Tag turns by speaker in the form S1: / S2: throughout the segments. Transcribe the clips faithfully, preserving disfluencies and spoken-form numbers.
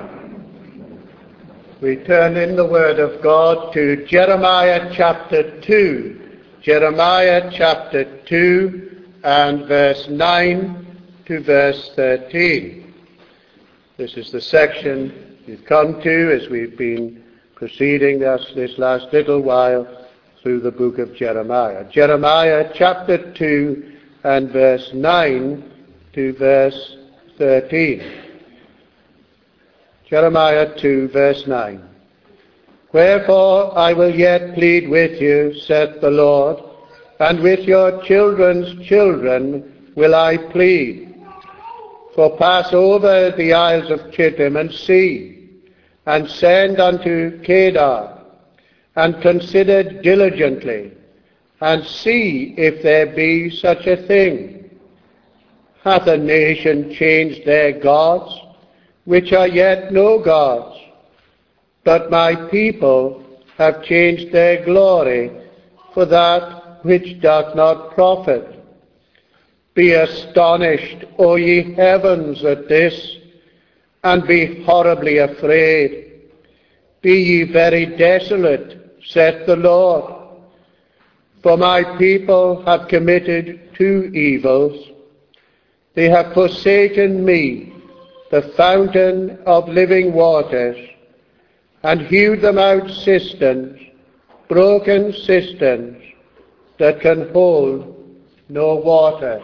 S1: We turn in the Word of God to Jeremiah chapter two. Jeremiah chapter two and verse nine to verse thirteen. This is the section we've come to as we've been proceeding this, this last little while through the book of Jeremiah. Jeremiah chapter two and verse nine to verse thirteen. Jeremiah two, verse nine. Wherefore I will yet plead with you, saith the Lord, and with your children's children will I plead. For pass over the isles of Chittim and see, and send unto Kedar, and consider diligently, and see if there be such a thing. Hath a nation changed their gods, which are yet no gods? But my people have changed their glory for that which doth not profit. Be astonished, O ye heavens, at this, and be horribly afraid. Be ye very desolate, saith the Lord. For my people have committed two evils. They have forsaken me, the fountain of living waters, and hewed them out cisterns, broken cisterns, that can hold no water.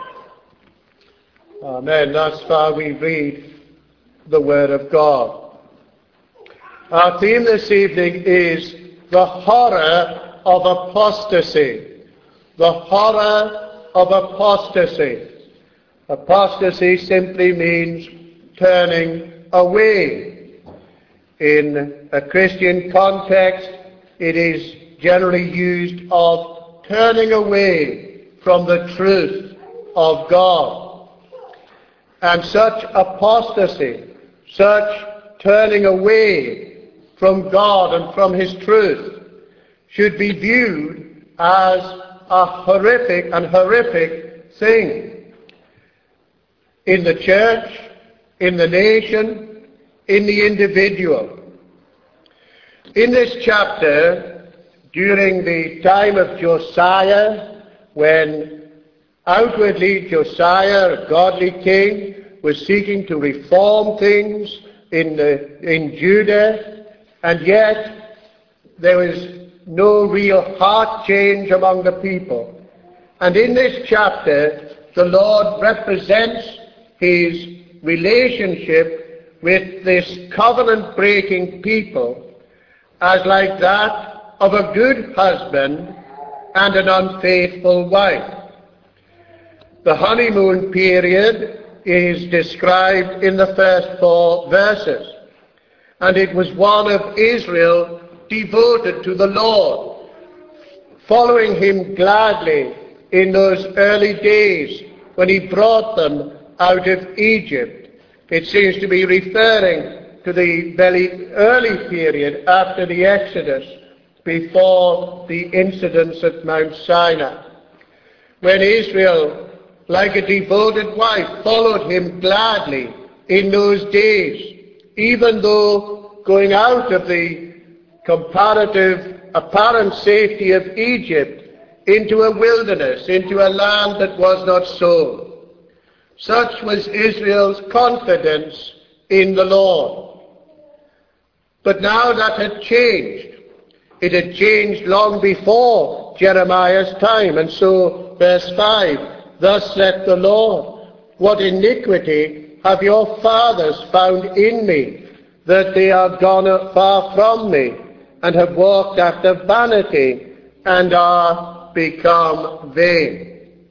S1: Amen. Thus far we read the Word of God. Our theme this evening is the horror of apostasy. The horror of apostasy. Apostasy simply means turning away. In a Christian context, it is generally used of turning away from the truth of God. And such apostasy, such turning away from God and from His truth, should be viewed as a horrific and horrific thing. In the church, in the nation, in the individual. In this chapter, during the time of Josiah, when outwardly Josiah, a godly king, was seeking to reform things in, the, in Judah, and yet there was no real heart change among the people. And in this chapter, the Lord represents His relationship with this covenant-breaking people as like that of a good husband and an unfaithful wife. The honeymoon period is described in the first four verses, and it was one of Israel devoted to the Lord, following Him gladly in those early days when He brought them out of Egypt. It seems to be referring to the very early period after the Exodus, before the incidents at Mount Sinai, when Israel, like a devoted wife, followed Him gladly in those days, even though going out of the comparative apparent safety of Egypt into a wilderness, into a land that was not sown. Such was Israel's confidence in the Lord. But now that had changed. It had changed long before Jeremiah's time. And so, verse five, thus saith the Lord, what iniquity have your fathers found in me, that they are gone far from me, and have walked after vanity, and are become vain.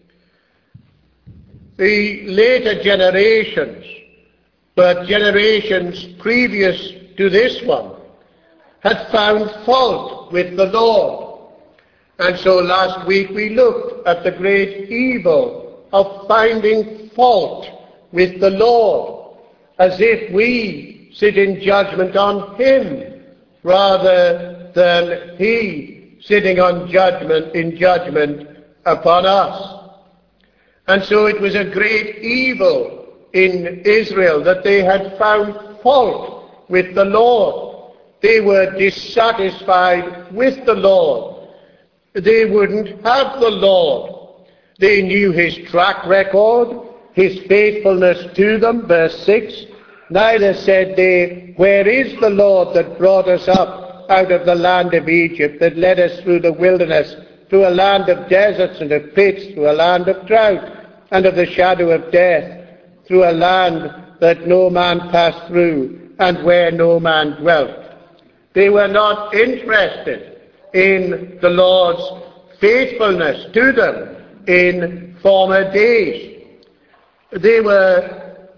S1: The later generations, but generations previous to this one, had found fault with the Lord. And so last week we looked at the great evil of finding fault with the Lord, as if we sit in judgment on Him, rather than He sitting on judgment in judgment upon us. And so it was a great evil in Israel that they had found fault with the Lord. They were dissatisfied with the Lord. They wouldn't have the Lord. They knew his track record, his faithfulness to them, verse six. Neither said they, where is the Lord that brought us up out of the land of Egypt, that led us through the wilderness, through a land of deserts and of pits, through a land of drought and of the shadow of death, through a land that no man passed through, and where no man dwelt. They were not interested in the Lord's faithfulness to them in former days. They were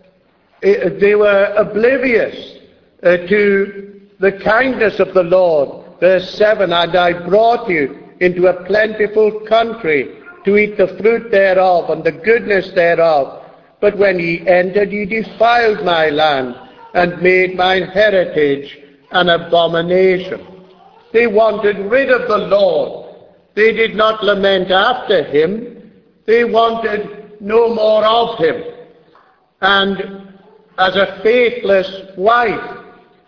S1: they were oblivious uh, to the kindness of the Lord. Verse seven, and I brought you into a plentiful country to eat the fruit thereof and the goodness thereof. But when ye entered, ye defiled my land and made mine heritage an abomination. They wanted rid of the Lord. They did not lament after him. They wanted no more of him. And as a faithless wife,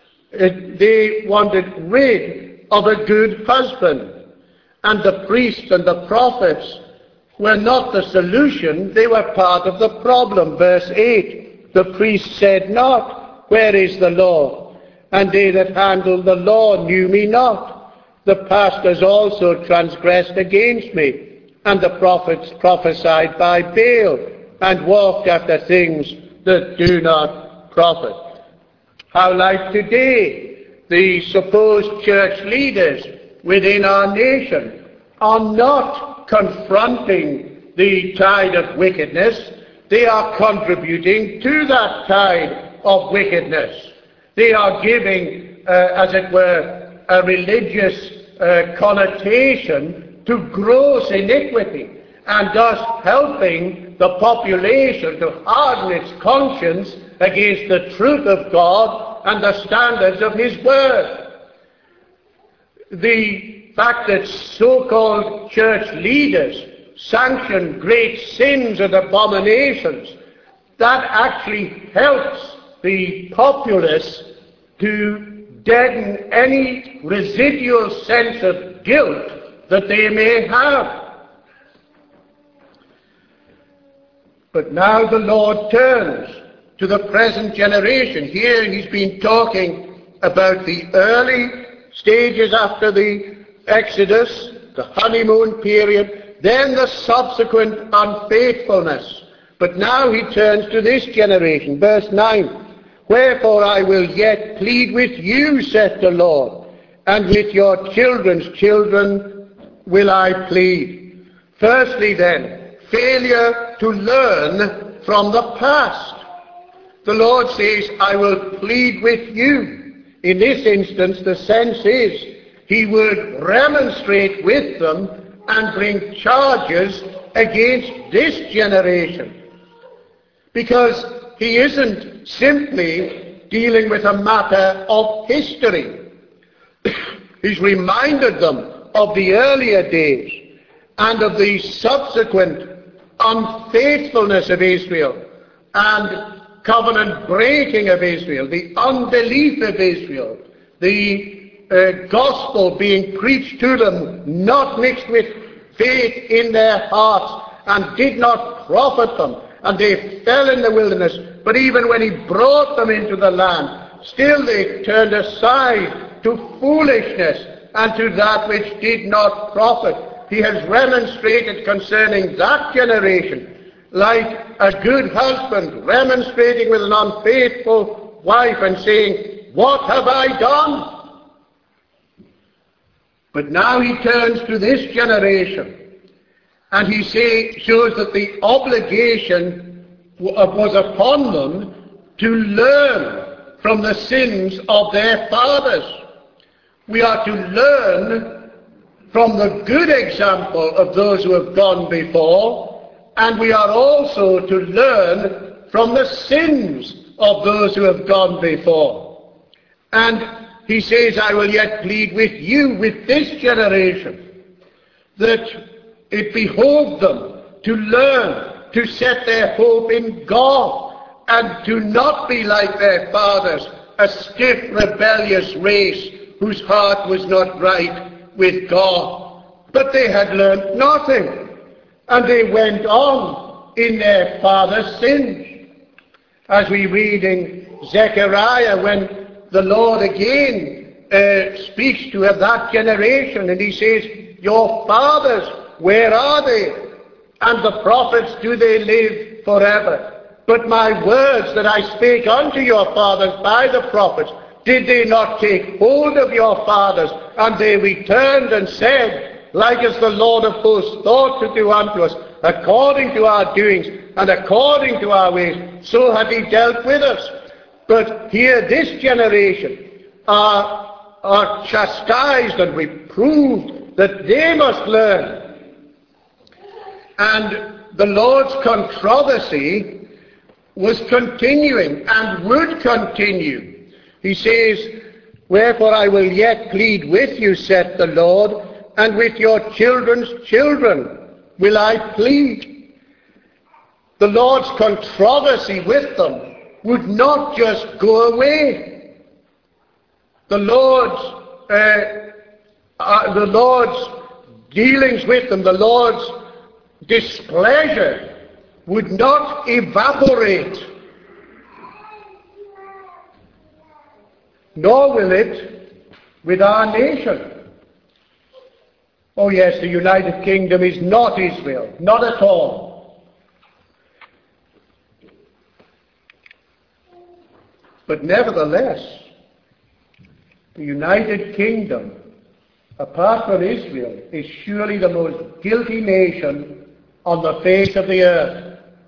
S1: it, they wanted rid of a good husband. And the priests and the prophets were not the solution, they were part of the problem. Verse eight, the priest said not, where is the Lord? And they that handled the law knew me not. The pastors also transgressed against me, and the prophets prophesied by Baal, and walked after things that do not profit. How like today, the supposed church leaders within our nation are not confronting the tide of wickedness. They are contributing to that tide of wickedness. They are giving, uh, as it were, a religious uh, connotation to gross iniquity, and thus helping the population to harden its conscience against the truth of God and the standards of his word. The fact that so-called church leaders sanction great sins and abominations, that actually helps the populace to deaden any residual sense of guilt that they may have. But now the Lord turns to the present generation. Here he's been talking about the early stages after the Exodus, the honeymoon period, then the subsequent unfaithfulness. But now he turns to this generation. Verse nine, wherefore I will yet plead with you, saith the Lord, and with your children's children will I plead. Firstly then, failure to learn from the past. The Lord says, I will plead with you. In this instance, the sense is he would remonstrate with them and bring charges against this generation. Because he isn't simply dealing with a matter of history. He's reminded them of the earlier days and of the subsequent unfaithfulness of Israel and covenant breaking of Israel, the unbelief of Israel, the uh, gospel being preached to them, not mixed with faith in their hearts, and did not profit them, and they fell in the wilderness. But even when he brought them into the land, still they turned aside to foolishness and to that which did not profit. He has remonstrated concerning that generation, like a good husband remonstrating with an unfaithful wife and saying, what have I done? But now he turns to this generation, and he say, shows that the obligation was upon them to learn from the sins of their fathers. We are to learn from the good example of those who have gone before, and we are also to learn from the sins of those who have gone before. And he says, I will yet plead with you, with this generation, that it behoved them to learn to set their hope in God and to not be like their fathers, a stiff, rebellious race whose heart was not right with God. But they had learned nothing, and they went on in their father's sins. As we read in Zechariah, when the Lord again uh, speaks to that generation, and he says, your fathers, where are they? And the prophets, do they live forever? But my words that I spake unto your fathers by the prophets, did they not take hold of your fathers? And they returned and said, like as the Lord of hosts thought to do unto us, according to our doings and according to our ways, so hath he dealt with us. But here this generation are, are chastised and reproved that they must learn. And the Lord's controversy was continuing and would continue. He says, wherefore I will yet plead with you, saith the Lord, and with your children's children will I plead. The Lord's controversy with them would not just go away. The Lord's, uh, uh, the Lord's dealings with them, the Lord's displeasure would not evaporate, nor will it with our nation. Oh yes, the United Kingdom is not Israel, not at all. But nevertheless, the United Kingdom, apart from Israel, is surely the most guilty nation on the face of the earth.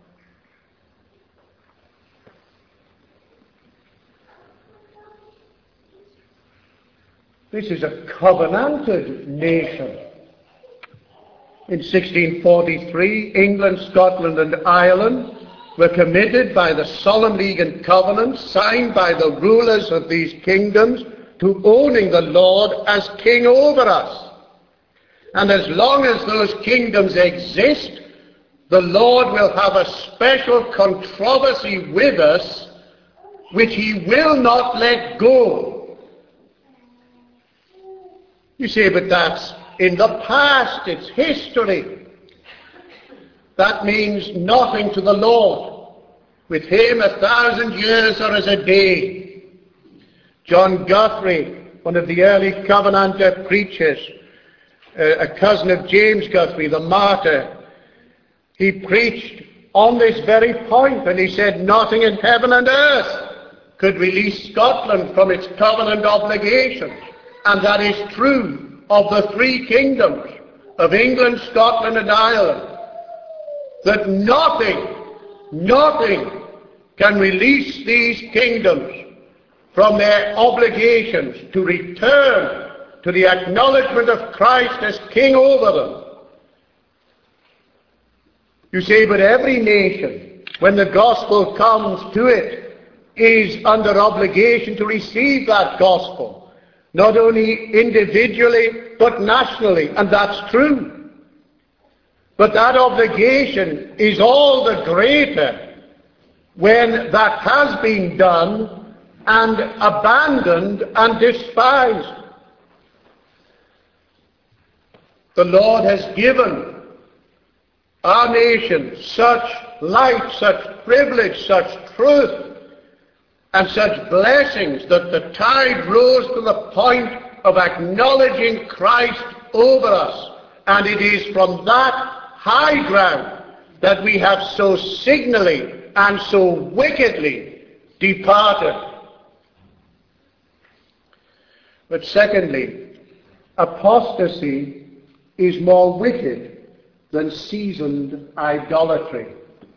S1: This is a covenanted nation. In sixteen forty-three, England, Scotland, and Ireland were committed by the Solemn League and Covenant, signed by the rulers of these kingdoms, to owning the Lord as king over us. And as long as those kingdoms exist, the Lord will have a special controversy with us, which he will not let go. You say, but that's in the past, it's history. That means nothing to the Lord. With him a thousand years are as a day. John Guthrie, one of the early Covenanter preachers, uh, a cousin of James Guthrie, the martyr, he preached on this very point, and he said nothing in heaven and earth could release Scotland from its covenant obligations. And that is true of the three kingdoms of England, Scotland, and Ireland. That nothing, nothing can release these kingdoms from their obligations to return to the acknowledgement of Christ as king over them. You say, but every nation, when the gospel comes to it, is under obligation to receive that gospel. Not only individually, but nationally, and that's true. But that obligation is all the greater when that has been done and abandoned and despised. The Lord has given our nation such light, such privilege, such truth, and such blessings that the tide rose to the point of acknowledging Christ over us. And it is from that high ground that we have so signally and so wickedly departed. But secondly, apostasy is more wicked than seasoned idolatry.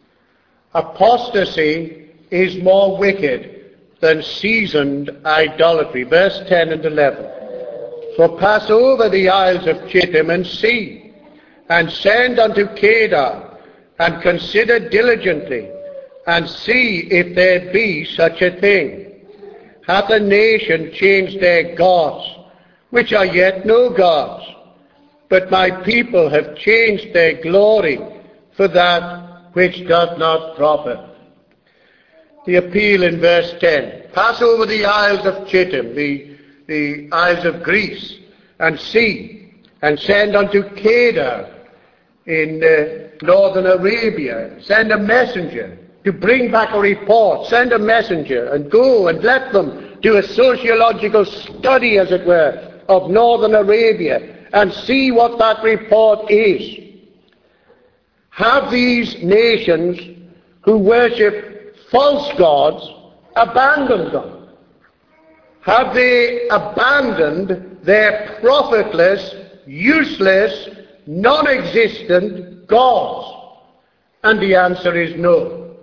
S1: Apostasy is more wicked than seasoned idolatry. Verse ten and eleven. So pass over the isles of Chittim and see, and send unto Kedar, and consider diligently, and see if there be such a thing. Hath a nation changed their gods, which are yet no gods? But my people have changed their glory for that which doth not profit. The appeal in verse ten. Pass over the isles of Chittim, the, the isles of Greece, and see, and send unto Kedar in uh, northern Arabia. Send a messenger to bring back a report. Send a messenger and go and let them do a sociological study, as it were, of northern Arabia and see what that report is. Have these nations who worship false gods abandoned them? Have they abandoned their profitless, useless, non-existent gods? And the answer is no.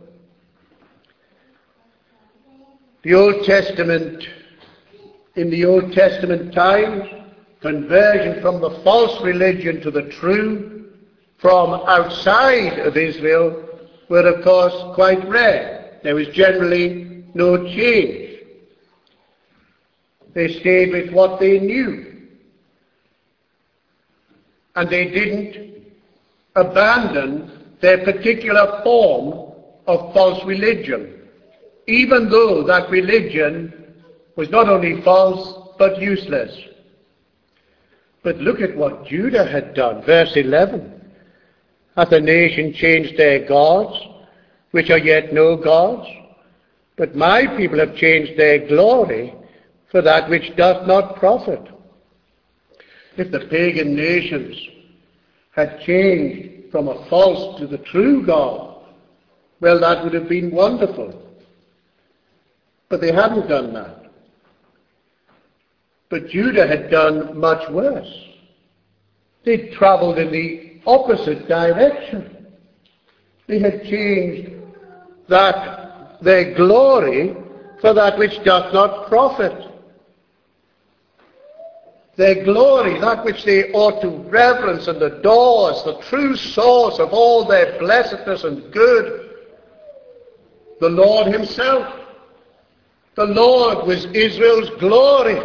S1: The Old Testament, in the Old Testament times, conversion from the false religion to the true from outside of Israel were, of course, quite rare. There was generally no change. They stayed with what they knew. And they didn't abandon their particular form of false religion, even though that religion was not only false but useless. But look at what Judah had done. Verse eleven. Hath the nation changed their gods, which are yet no gods? But my people have changed their glory for that which doth not profit. If the pagan nations had changed from a false to the true God, well, that would have been wonderful. But they hadn't done that. But Judah had done much worse. They'd travelled in the opposite direction. They had changed that their glory for that which doth not profit. Their glory, that which they ought to reverence and adore as the true source of all their blessedness and good, the Lord himself. The Lord was Israel's glory.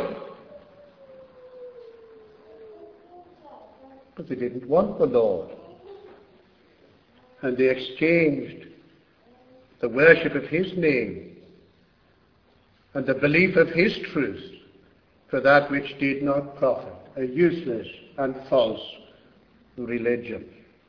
S1: But they didn't want the Lord. And they exchanged the worship of his name and the belief of his truth for that which did not profit, a useless and false religion.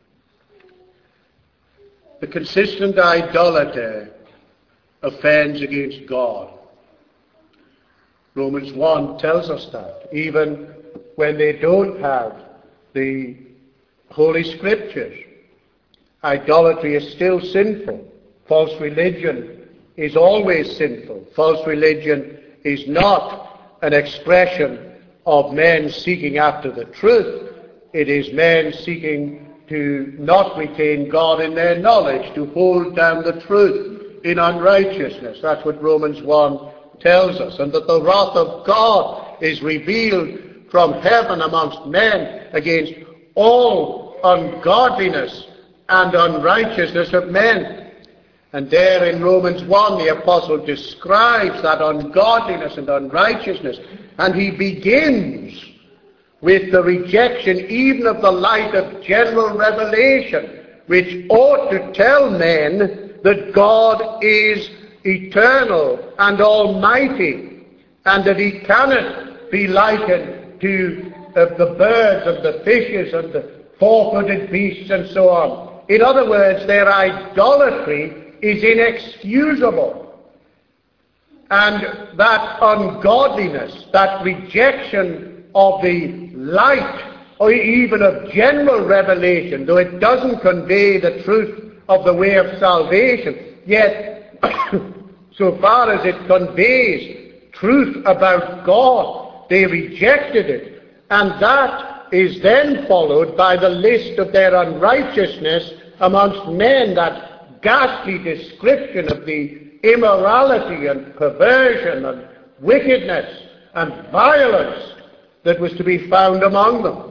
S1: The consistent idolater offends against God. Romans one tells us that, even when they don't have the Holy Scriptures. Idolatry is still sinful. False religion is always sinful. False religion is not an expression of men seeking after the truth. It is men seeking to not retain God in their knowledge, to hold down the truth in unrighteousness. That's what Romans one tells us. And that the wrath of God is revealed from heaven amongst men against all ungodliness and unrighteousness of men. And there in Romans one the apostle describes that ungodliness and unrighteousness, and he begins with the rejection even of the light of general revelation, which ought to tell men that God is eternal and almighty, and that he cannot be likened to uh, the birds and the fishes and the four-footed beasts and so on. In other words, their idolatry is inexcusable. And that ungodliness, that rejection of the light, or even of general revelation, though it doesn't convey the truth of the way of salvation, yet so far as it conveys truth about God, they rejected it, and that is then followed by the list of their unrighteousness amongst men, that ghastly description of the immorality and perversion and wickedness and violence that was to be found among them.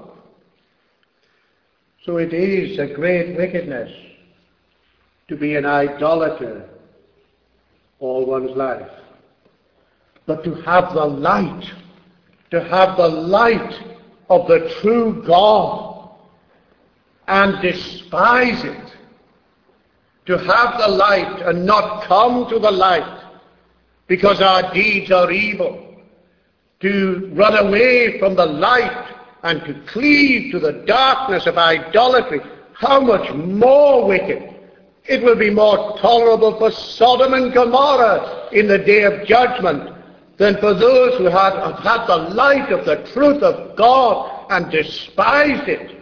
S1: So it is a great wickedness to be an idolater all one's life. But to have the light, to have the light of the true God and despise it, to have the light and not come to the light because our deeds are evil, to run away from the light and to cleave to the darkness of idolatry, how much more wicked. It will be more tolerable for Sodom and Gomorrah in the day of judgment than for those who had, have had the light of the truth of God and despised it.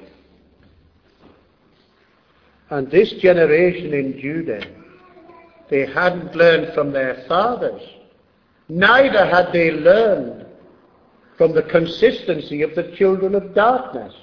S1: And this generation in Judah, they hadn't learned from their fathers. Neither had they learned from the consistency of the children of darkness.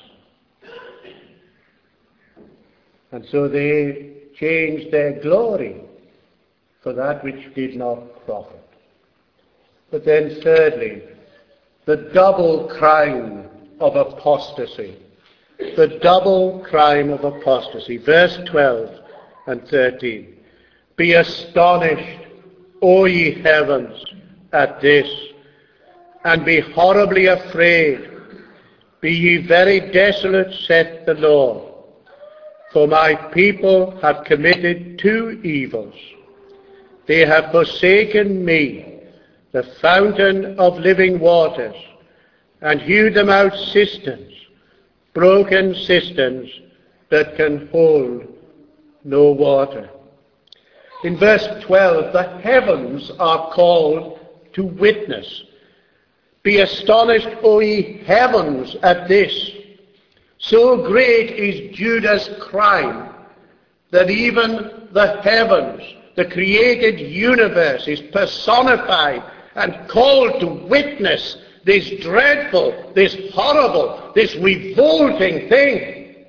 S1: And so they changed their glory for that which did not profit. But then thirdly, the double crime of apostasy. The double crime of apostasy. Verse twelve and thirteen. Be astonished, O ye heavens, at this, and be horribly afraid. Be ye very desolate, saith the Lord. For my people have committed two evils. They have forsaken me, the fountain of living waters, and hewed them out cisterns, broken cisterns that can hold no water. In verse twelve, the heavens are called to witness. Be astonished, O ye heavens, at this. So great is Judah's crime that even the heavens, the created universe, is personified and called to witness this dreadful, this horrible, this revolting thing.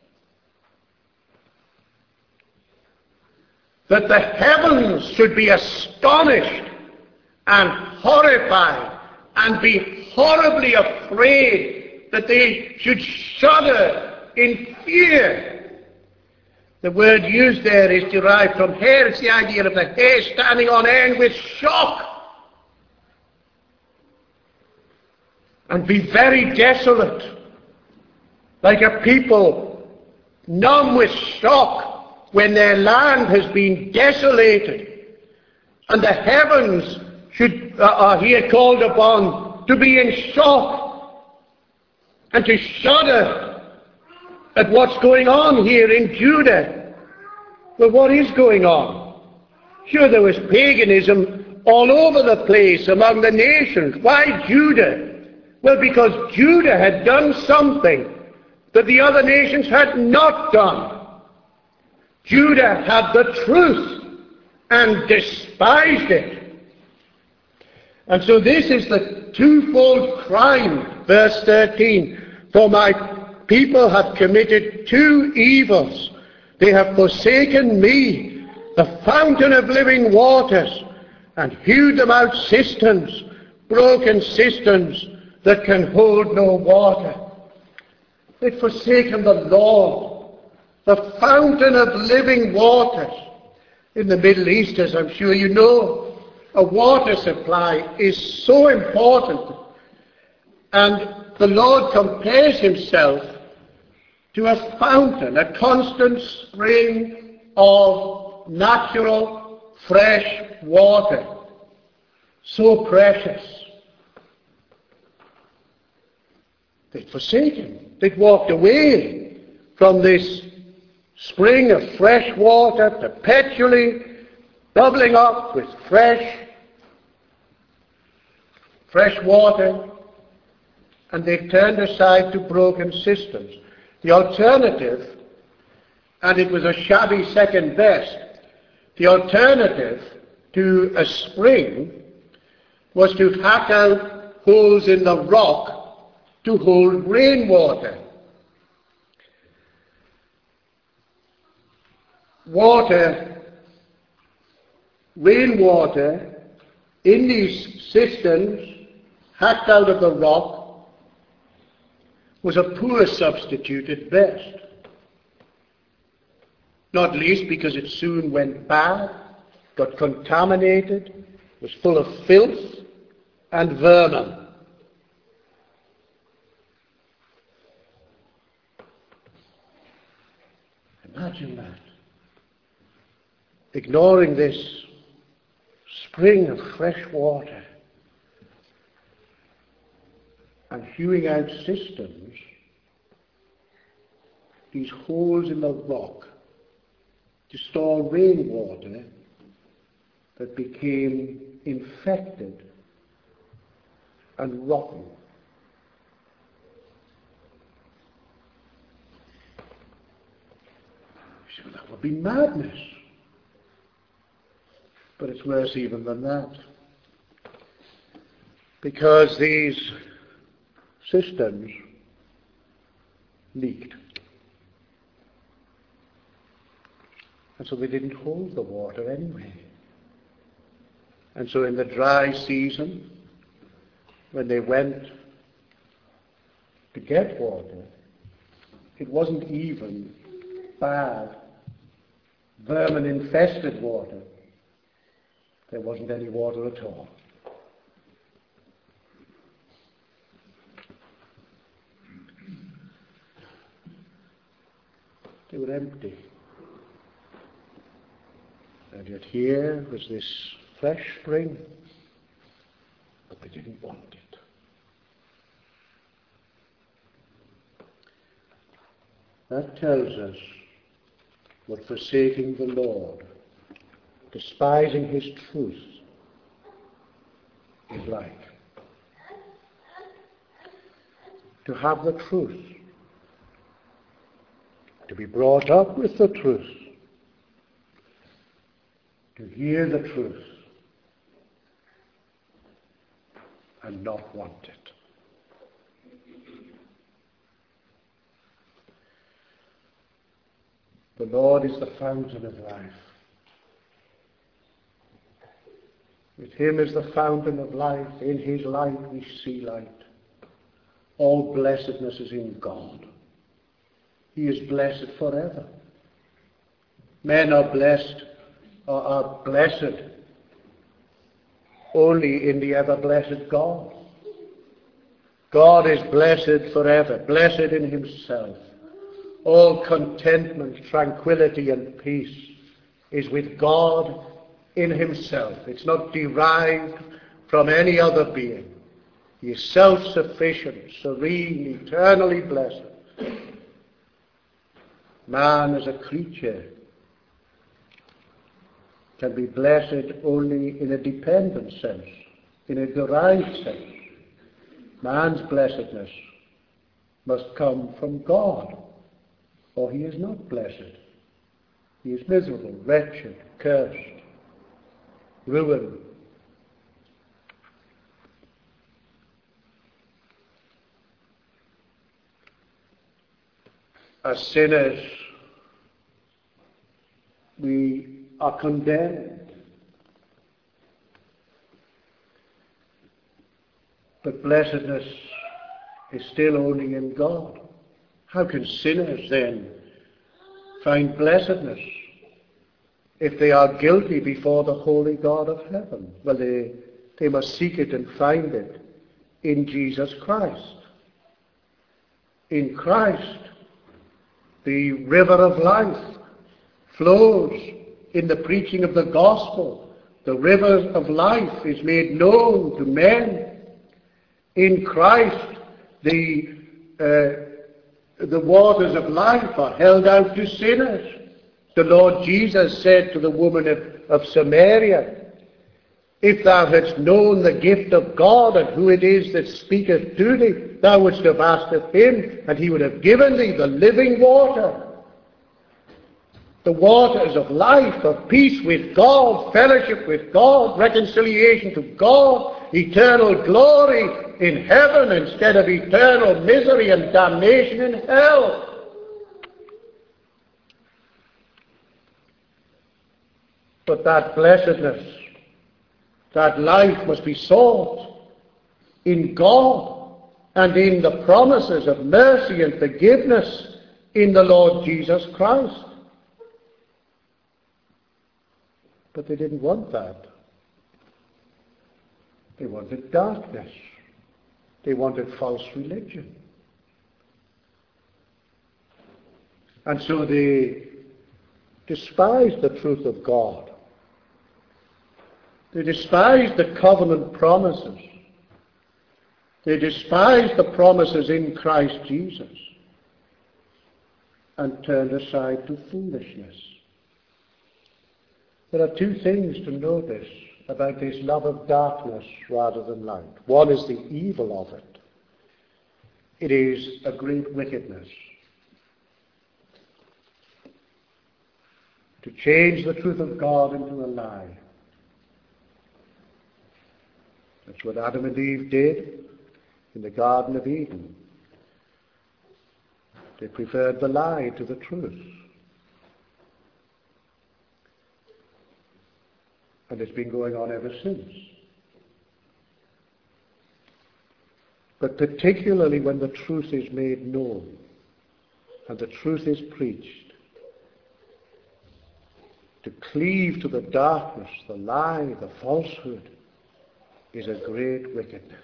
S1: That the heavens should be astonished and horrified and be horribly afraid, that they should shudder in fear. The word used there is derived from hair. It's the idea of the hair standing on end with shock. And be very desolate, like a people numb with shock when their land has been desolated. And the heavens should uh, are here called upon to be in shock and to shudder at what's going on here in Judah. Well, what is going on? Sure, there was paganism all over the place among the nations. Why Judah? Well, because Judah had done something that the other nations had not done. Judah had the truth and despised it. And so this is the twofold crime, verse thirteen. For my people have committed two evils. They have forsaken me, the fountain of living waters, and hewed them out cisterns, broken cisterns that can hold no water. They've forsaken the Lord, the fountain of living waters. In the Middle East, as I'm sure you know, a water supply is so important. And the Lord compares himself to a fountain, a constant spring of natural, fresh water. So precious. They'd forsaken. They'd walked away from this spring of fresh water, perpetually bubbling up with fresh, fresh water, and they turned aside to broken cisterns. The alternative, and it was a shabby second best, the alternative to a spring was to hack out holes in the rock to hold rainwater. Water, rainwater, in these cisterns, hacked out of the rock, was a poor substitute at best. Not least because it soon went bad, got contaminated, was full of filth and vermin. Imagine that. ignoring this spring of fresh water and hewing out cisterns, these holes in the rock, to store rainwater that became infected and rotten. So that would be madness. But it's worse even than that. Because these cisterns leaked. And so they didn't hold the water anyway. And so in the dry season, when they went to get water, it wasn't even bad, vermin-infested water. There wasn't any water at all. They were empty. And yet here was this fresh spring, but they didn't want it. That tells us what forsaking the Lord, despising his truth, is like. To have the truth, to be brought up with the truth, to hear the truth and not want it. The Lord is the fountain of life. With him is the fountain of life. In his light we see light. All blessedness is in God. He is blessed forever. Men are blessed or are blessed only in the ever-blessed God. God is blessed forever, blessed in himself. All contentment, tranquility, and peace is with God in himself. It's not derived from any other being. He is self-sufficient, serene, eternally blessed. Man as a creature can be blessed only in a dependent sense, in a derived sense. Man's blessedness must come from God, or he is not blessed. He is miserable, wretched, cursed, ruined. As sinners, we are condemned. But blessedness is still only in God. How can sinners then find blessedness if they are guilty before the holy God of heaven? Well, they, they must seek it and find it in Jesus Christ. In Christ, the river of life flows in the preaching of the gospel. The river of life is made known to men. In Christ, the uh, the waters of life are held out to sinners. The Lord Jesus said to the woman of, of Samaria, if thou hadst known the gift of God and who it is that speaketh to thee, thou wouldst have asked of him, and he would have given thee the living water. The waters of life, of peace with God, fellowship with God, reconciliation to God, eternal glory in heaven instead of eternal misery and damnation in hell. But that blessedness, that life must be sought in God and in the promises of mercy and forgiveness in the Lord Jesus Christ. But they didn't want that. They wanted darkness. They wanted false religion. And so they despise the truth of God. They despise the covenant promises. They despise the promises in Christ Jesus and turned aside to foolishness. There are two things to notice about this love of darkness rather than light. One is the evil of it. It is a great wickedness. To change the truth of God into a lie. That's what Adam and Eve did in the Garden of Eden. They preferred the lie to the truth. And it's been going on ever since. But particularly when the truth is made known and the truth is preached, to cleave to the darkness, the lie, the falsehood, is a great wickedness.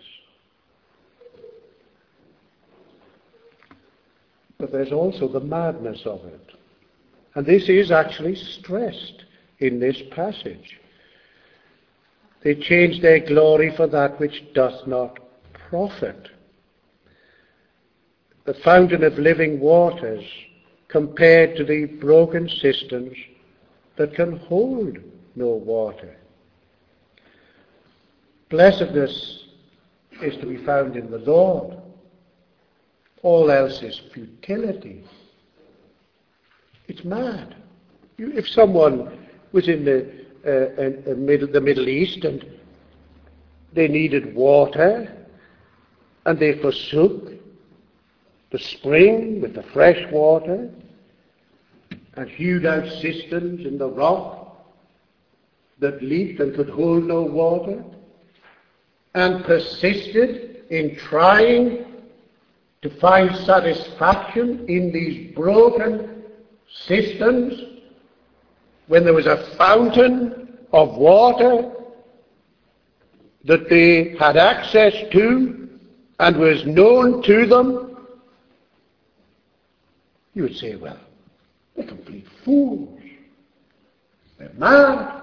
S1: But there's also the madness of it. And this is actually stressed in this passage. They change their glory for that which doth not profit. The fountain of living waters compared to the broken cisterns that can hold no water. Blessedness is to be found in the Lord. All else is futility. It's mad. You, if someone was in the, uh, uh, middle, the Middle East and they needed water and they forsook the spring with the fresh water and hewed out cisterns in the rock that leaked and could hold no water, and persisted in trying to find satisfaction in these broken cisterns when there was a fountain of water that they had access to and was known to them, you would say, well, they're complete fools. They're mad.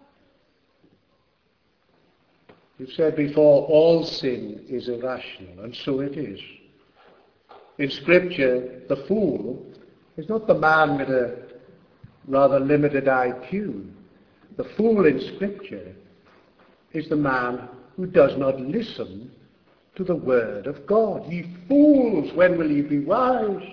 S1: We've said before, all sin is irrational, and so it is. In Scripture, the fool is not the man with a rather limited I Q. The fool in Scripture is the man who does not listen to the word of God. Ye fools, when will ye be wise?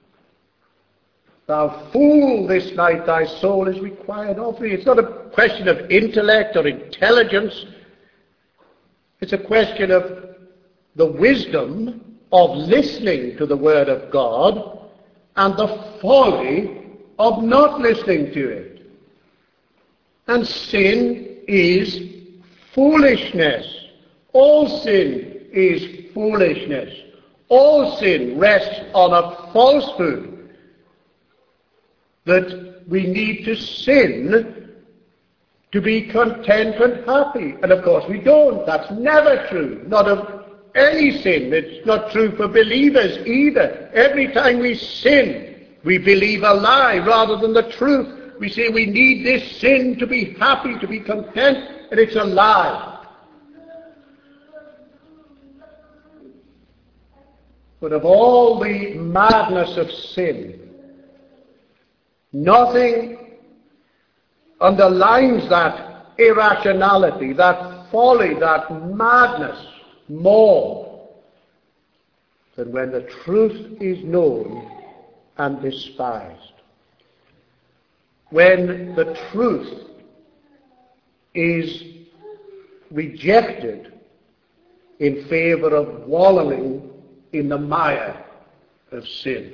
S1: Thou fool, this night thy soul is required of thee. It's not a question of intellect or intelligence. It's a question of the wisdom of listening to the word of God and the folly of not listening to it. And sin is foolishness. All sin is foolishness. All sin rests on a falsehood that we need to sin to be content and happy. And of course we don't. That's never true. Not of any sin. It's not true for believers either. Every time we sin, we believe a lie rather than the truth. We say we need this sin to be happy, to be content, and it's a lie. But of all the madness of sin, nothing underlines that irrationality, that folly, that madness more than when the truth is known and despised. When the truth is rejected in favor of wallowing in the mire of sin.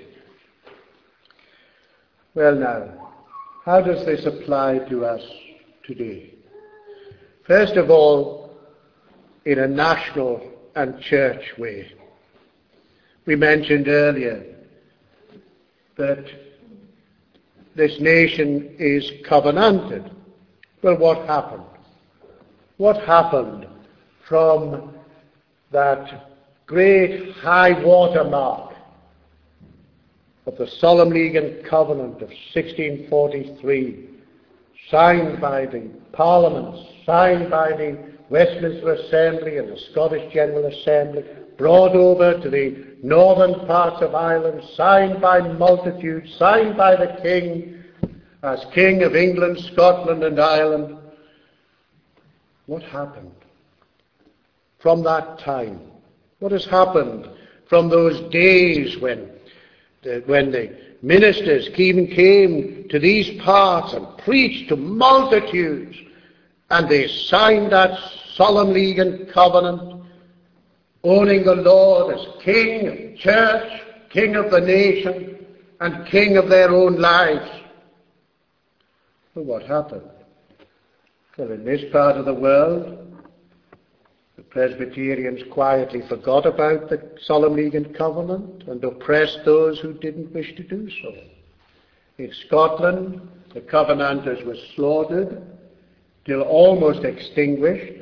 S1: Well now, how does this apply to us today? First of all, in a national and church way. We mentioned earlier that this nation is covenanted. Well, what happened? What happened from that great high water mark of the Solemn League and Covenant of sixteen forty-three, signed by the Parliament, signed by the Westminster Assembly and the Scottish General Assembly, brought over to the northern parts of Ireland, signed by multitudes, signed by the King as King of England, Scotland and Ireland. What happened from that time? What has happened from those days when the, when the ministers even came to these parts and preached to multitudes, and they signed that Solemn League and Covenant, owning the Lord as King of Church, King of the nation, and King of their own lives? Well, what happened? Well, in this part of the world, the Presbyterians quietly forgot about the Solemn League and Covenant and oppressed those who didn't wish to do so. In Scotland, the Covenanters were slaughtered till almost extinguished,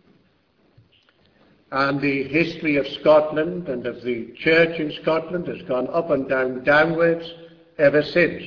S1: and the history of Scotland and of the church in Scotland has gone up and down, downwards ever since.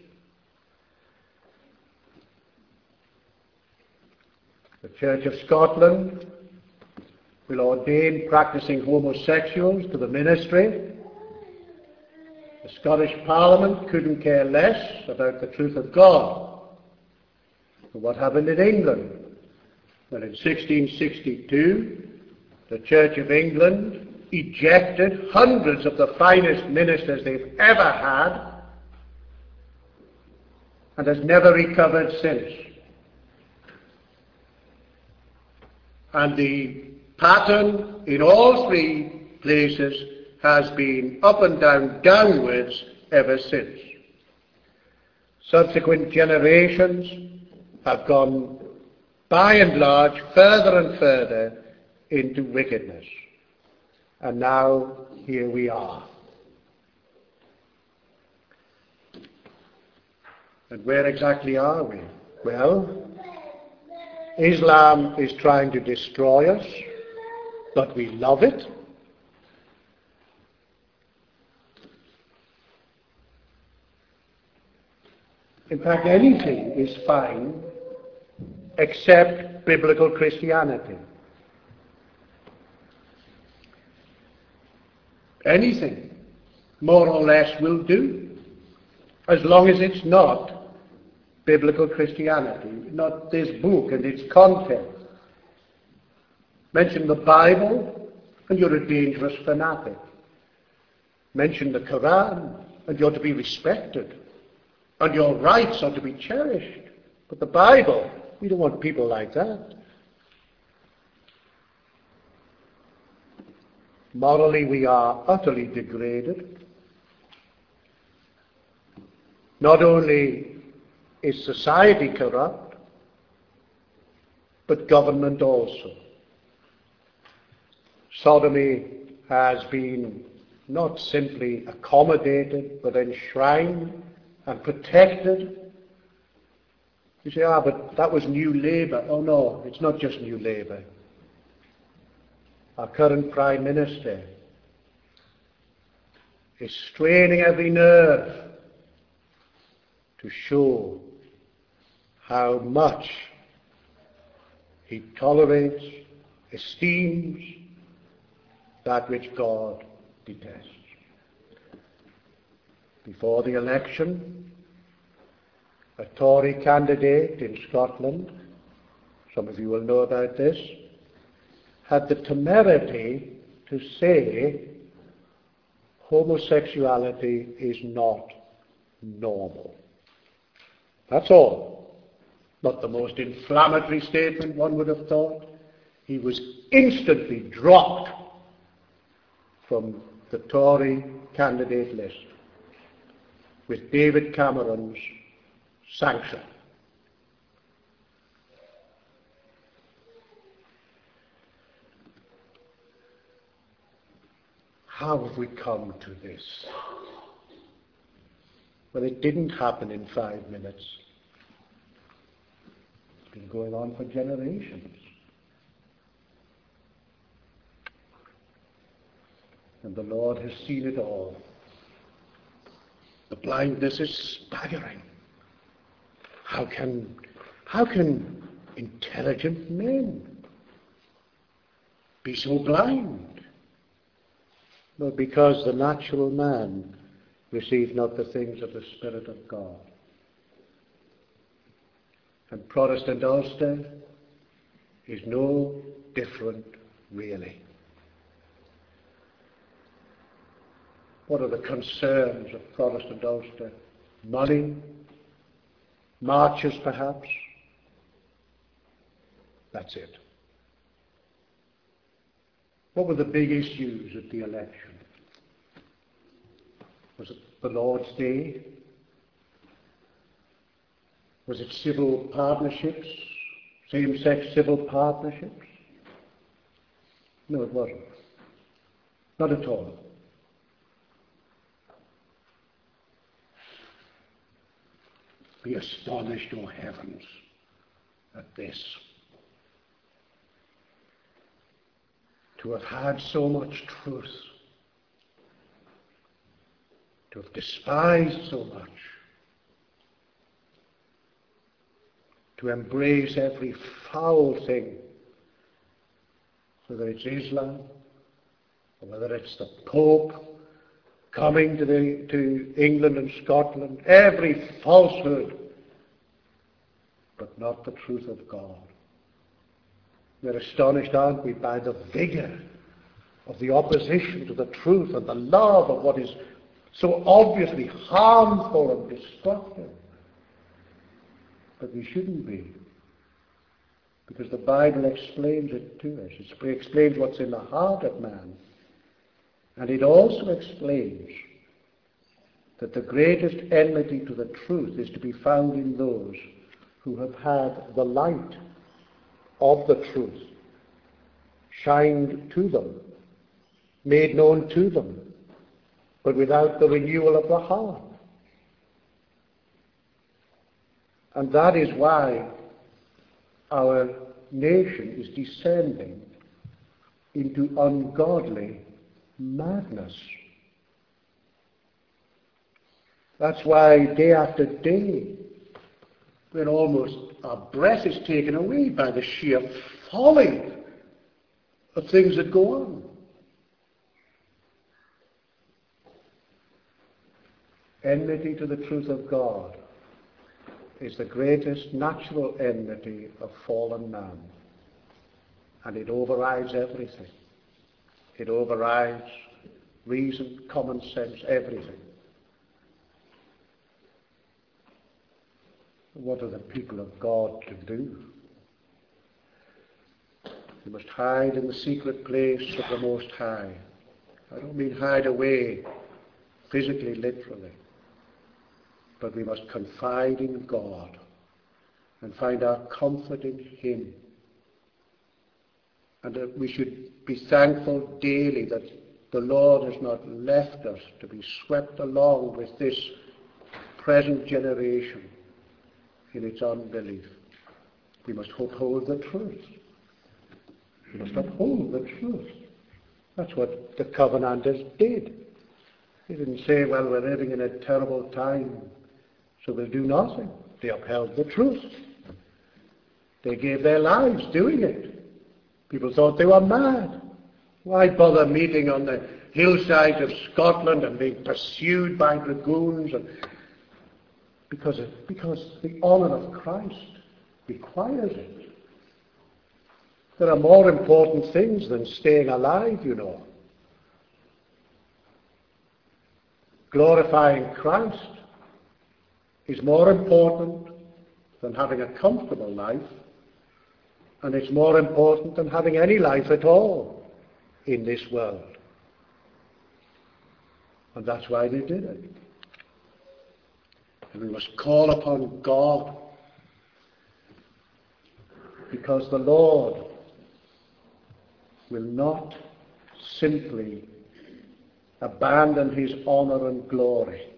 S1: The Church of Scotland will ordain practicing homosexuals to the ministry. The Scottish Parliament couldn't care less about the truth of God. But what happened in England? Well, in sixteen sixty-two, the Church of England ejected hundreds of the finest ministers they've ever had and has never recovered since. And the pattern in all three places has been up and down, downwards ever since. Subsequent generations have gone, by and large, further and further into wickedness. And now, here we are. And where exactly are we? Well, Islam is trying to destroy us, but we love it. In fact, anything is fine except biblical Christianity. Anything, more or less, will do, as long as it's not biblical Christianity, not this book and its content. Mention the Bible, and you're a dangerous fanatic. Mention the Quran, and you're to be respected, and your rights are to be cherished. But the Bible, we don't want people like that. Morally, we are utterly degraded. Not only is society corrupt, but government also. Sodomy has been not simply accommodated, but enshrined and protected. You say, ah, but that was New Labour. Oh no, it's not just New Labour. Our current Prime Minister is straining every nerve to show how much he tolerates, esteems that which God detests. Before the election, a Tory candidate in Scotland, some of you will know about this, had the temerity to say homosexuality is not normal. That's all. Not the most inflammatory statement one would have thought. He was instantly dropped from the Tory candidate list with David Cameron's sanction. How have we come to this? Well, it didn't happen in five minutes. It's been going on for generations. And the Lord has seen it all. The blindness is staggering. How can, how can intelligent men be so blind? Well, because the natural man receives not the things of the Spirit of God. And Protestant Ulster is no different, really. What are the concerns of Protestant Ulster? Money? Marches, perhaps? That's it. What were the big issues at the election? Was it the Lord's Day? Was it civil partnerships? Same-sex civil partnerships? No, it wasn't. Not at all. Be astonished, O heavens, at this. To have had so much truth, to have despised so much, to embrace every foul thing, whether it's Islam, or whether it's the Pope coming to, the, to England and Scotland, every falsehood, but not the truth of God. We're astonished, aren't we, by the vigour of the opposition to the truth and the love of what is so obviously harmful and destructive. But we shouldn't be, because the Bible explains it to us. It explains what's in the heart of man. And it also explains that the greatest enmity to the truth is to be found in those who have had the light of the truth shined to them, made known to them, but without the renewal of the heart. And that is why our nation is descending into ungodly madness. That's why day after day we're almost, our breath is taken away by the sheer folly of things that go on. Enmity to the truth of God is the greatest natural enmity of fallen man, and it overrides everything. It overrides reason, common sense, everything. What are the people of God to do? They must hide in the secret place of the Most High. I don't mean hide away physically, literally. But we must confide in God and find our comfort in Him. And that we should be thankful daily that the Lord has not left us to be swept along with this present generation in its unbelief. We must uphold the truth. We must uphold the truth. That's what the Covenanters did. They didn't say, well, we're living in a terrible time, so we'll do nothing. They upheld the truth. They gave their lives doing it. People thought they were mad. Why bother meeting on the hillsides of Scotland and being pursued by dragoons? And because, of, because the honour of Christ requires it. There are more important things than staying alive, you know. Glorifying Christ is more important than having a comfortable life, and it's more important than having any life at all in this world. And that's why they did it. And we must call upon God, because the Lord will not simply abandon His honour and glory.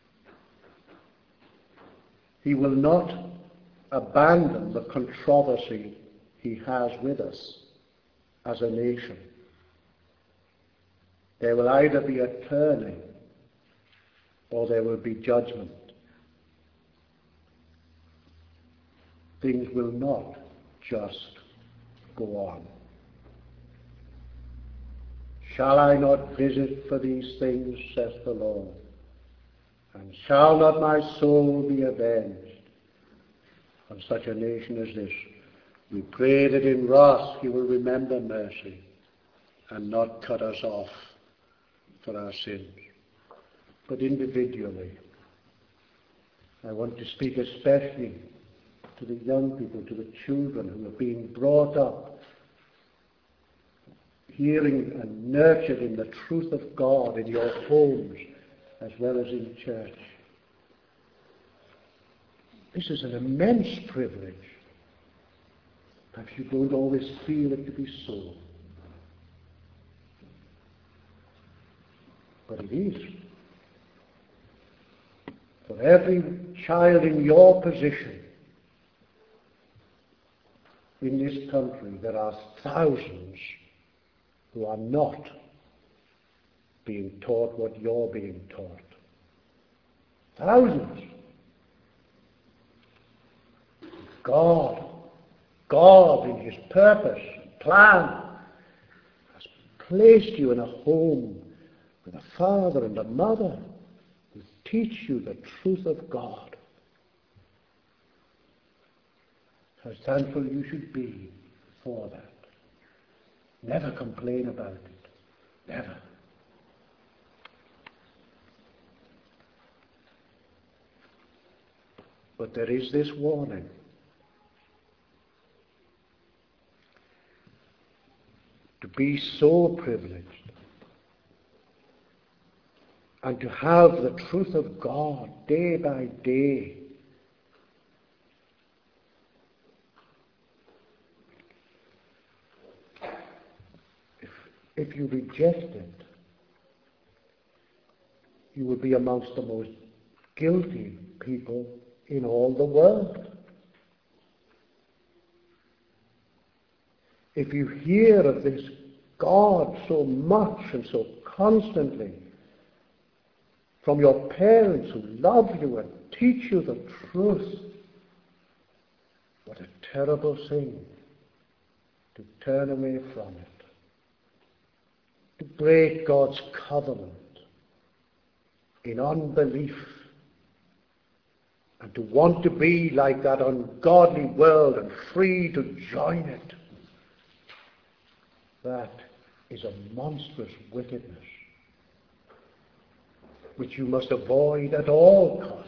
S1: He will not abandon the controversy He has with us as a nation. There will either be a turning
S2: or there will be judgment. Things will not just go on. Shall I not visit for these things, saith the Lord? And shall not my soul be avenged on such a nation as this? We pray that in wrath he will remember mercy and not cut us off for our sins. But individually, I want to speak especially to the young people, to the children who are being brought up, hearing and nurtured in the truth of God in your homes as well as in church. This is an immense privilege. Perhaps you don't always feel it to be so. But it is. For every child in your position in this country, there are thousands who are not being taught what you're being taught. Thousands. God, God in his purpose, plan, has placed you in a home with a father and a mother who teach you the truth of God. How thankful you should be for that. Never complain about it. Never. But there is this warning. To be so privileged and to have the truth of God day by day. If, if you reject it, you will be amongst the most guilty people in all the world. If you hear of this God so much and so constantly from your parents who love you and teach you the truth, what a terrible thing to turn away from it, to break God's covenant in unbelief, and to want to be like that ungodly world and free to join it. That is a monstrous wickedness which you must avoid at all costs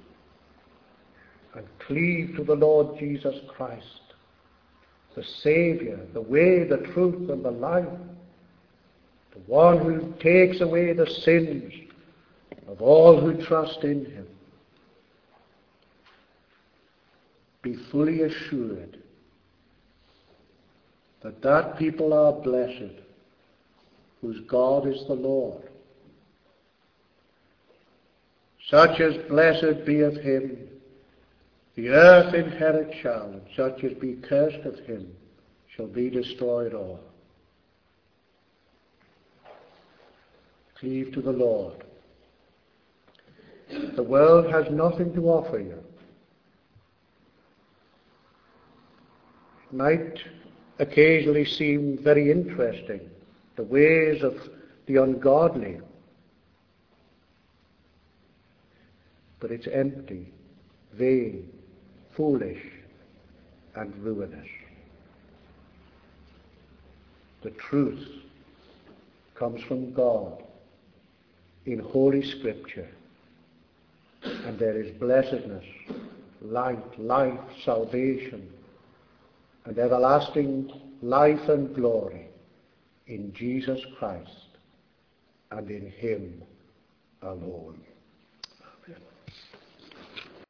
S2: and cleave to the Lord Jesus Christ, the Saviour, the way, the truth, and the life, the one who takes away the sins of all who trust in him. Be fully assured that that people are blessed whose God is the Lord. Such as blessed be of him, the earth inherit shall, and such as be cursed of him shall be destroyed all. Cleave to the Lord. The world has nothing to offer you. It might occasionally seem very interesting, the ways of the ungodly. But it's empty, vain, foolish, and ruinous. The truth comes from God in Holy Scripture, and there is blessedness, light, life, salvation, and everlasting life and glory in Jesus Christ and in him alone. Amen.